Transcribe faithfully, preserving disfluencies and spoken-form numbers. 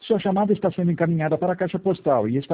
Sua chamada está sendo encaminhada para a caixa postal e está